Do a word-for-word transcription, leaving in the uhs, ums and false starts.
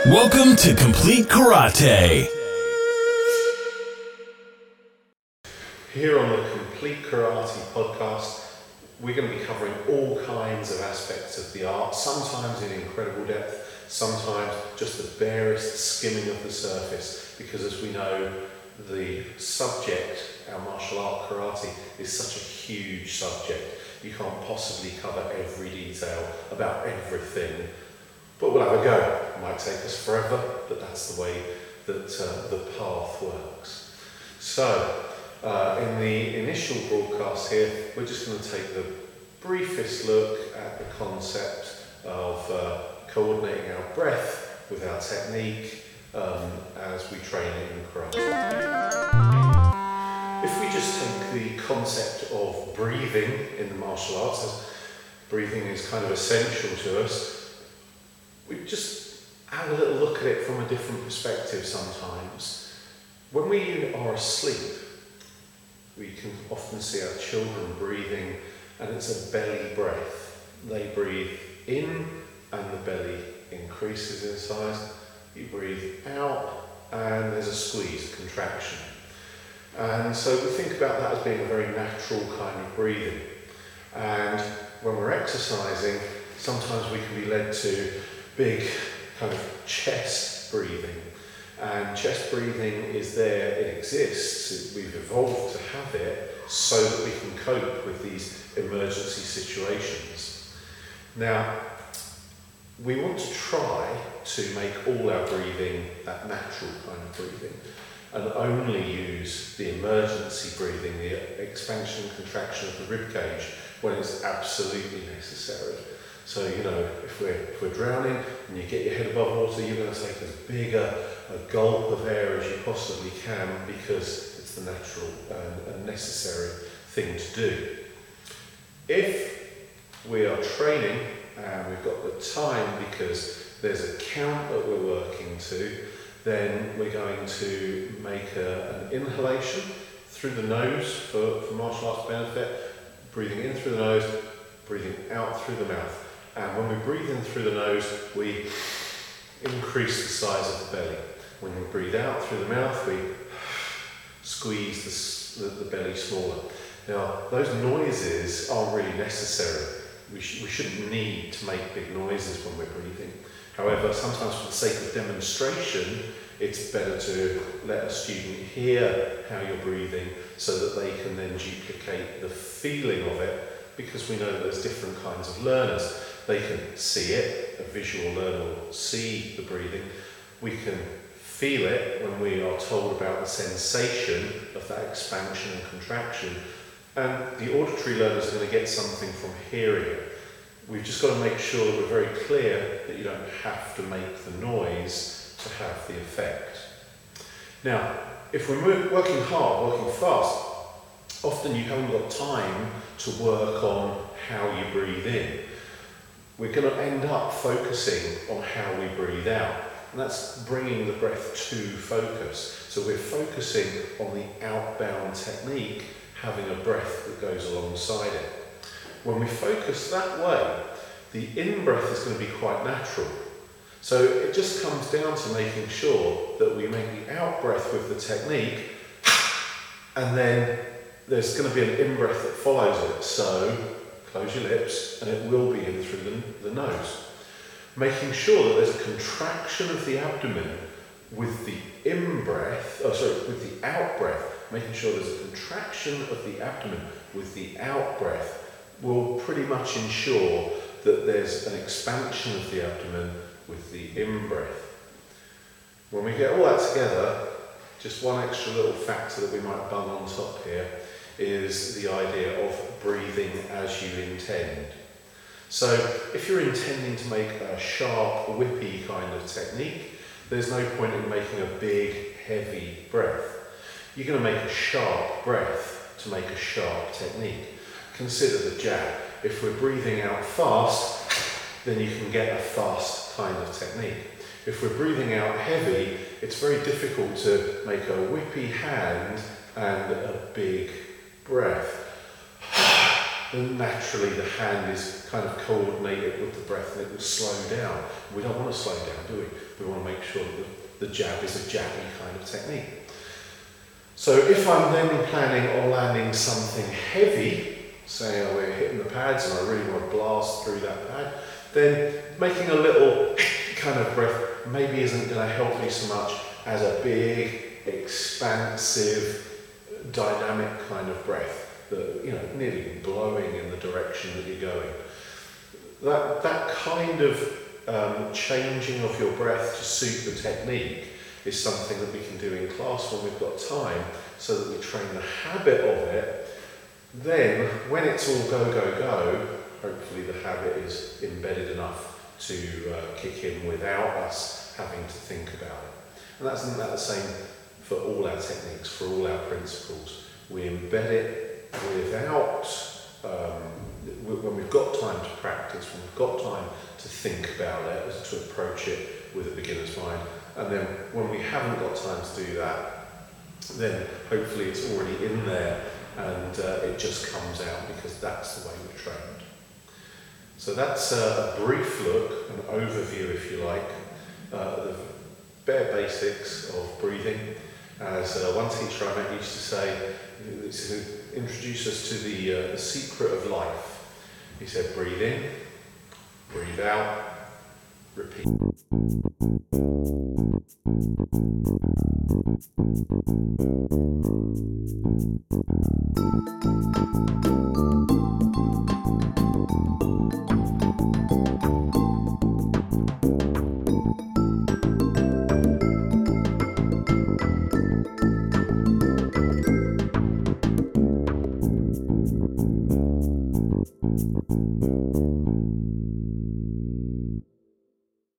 Welcome to Complete Karate. Here on the Complete Karate podcast, we're going to be covering all kinds of aspects of the art, sometimes in incredible depth, sometimes just the barest skimming of the surface, because as we know, the subject, our martial art karate, is such a huge subject. You can't possibly cover every detail about everything, but we'll have a go. It might take us forever, but that's the way that uh, the path works. So, uh, in the initial broadcast here, we're just going to take the briefest look at the concept of uh, coordinating our breath with our technique um, as we train in karate. If we just take the concept of breathing in the martial arts, as breathing is kind of essential to us, we just have a little look at it from a different perspective sometimes. When we are asleep, we can often see our children breathing, and it's a belly breath. They breathe in and the belly increases in size. You breathe out and there's a squeeze, a contraction. And so we think about that as being a very natural kind of breathing. And when we're exercising, sometimes we can be led to big kind of chest breathing. And chest breathing is there, it exists, we've evolved to have it so that we can cope with these emergency situations. Now, we want to try to make all our breathing that natural kind of breathing and only use the emergency breathing, the expansion and contraction of the rib cage when it's absolutely necessary. So, you know, if we're, if we're drowning and you get your head above water, you're going to take as big a, a gulp of air as you possibly can because it's the natural and, and necessary thing to do. If we are training and we've got the time because there's a count that we're working to, then we're going to make a, an inhalation through the nose for, for martial arts benefit, breathing in through the nose, breathing out through the mouth. And when we breathe in through the nose, we increase the size of the belly. When we breathe out through the mouth, we squeeze the, the, the belly smaller. Now, those noises aren't really necessary. We, sh- we shouldn't need to make big noises when we're breathing. However, sometimes for the sake of demonstration, it's better to let a student hear how you're breathing so that they can then duplicate the feeling of it, because we know that there's different kinds of learners. They can see it, a visual learner will see the breathing. We can feel it when we are told about the sensation of that expansion and contraction. And the auditory learners are going to get something from hearing it. We've just got to make sure that we're very clear that you don't have to make the noise to have the effect. Now, if we're move, working hard, working fast, often you haven't got time to work on how you breathe in. We're going to end up focusing on how we breathe out. And that's bringing the breath to focus. So we're focusing on the outbound technique, having a breath that goes alongside it. When we focus that way, the in-breath is going to be quite natural. So it just comes down to making sure that we make the out-breath with the technique, and then there's going to be an in-breath that follows it. So close your lips, and it will be in through the, the nose. Making sure that there's a contraction of the abdomen with the in-breath, oh sorry, with the out-breath. Making sure there's a contraction of the abdomen with the out-breath will pretty much ensure that there's an expansion of the abdomen with the in-breath. When we get all that together, just one extra little factor that we might bung on top here is the idea of breathing as you intend. So if you're intending to make a sharp, whippy kind of technique, there's no point in making a big, heavy breath. You're going to make a sharp breath to make a sharp technique. Consider the jab. If we're breathing out fast, then you can get a fast kind of technique. If we're breathing out heavy, it's very difficult to make a whippy hand and a big breath. then naturally the hand is kind of coordinated with the breath and it will slow down. We don't want to slow down, do we? We want to make sure that the jab is a jabby kind of technique. So if I'm then planning on landing something heavy, say oh, we're hitting the pads and I really want to blast through that pad, then making a little kind of breath maybe isn't going to help me so much as a big, expansive, dynamic kind of breath, that, you know, nearly blowing in the direction that you're going. That, that kind of um, changing of your breath to suit the technique is something that we can do in class when we've got time, so that we train the habit of it. Then, when it's all go, go, go, hopefully the habit is embedded enough to uh, kick in without us having to think about it. And that's, isn't that the same for all our techniques, for all our principles? We embed it without, um, when we've got time to practice, when we've got time to think about it, to approach it with a beginner's mind. And then when we haven't got time to do that, then hopefully it's already in there and uh, it just comes out, because that's the way we're trained. So that's a brief look, an overview if you like, uh, the bare basics of breathing. As uh, one teacher I met used to say, to introduce us to the, uh, the secret of life. He said, breathe in, breathe out, repeat.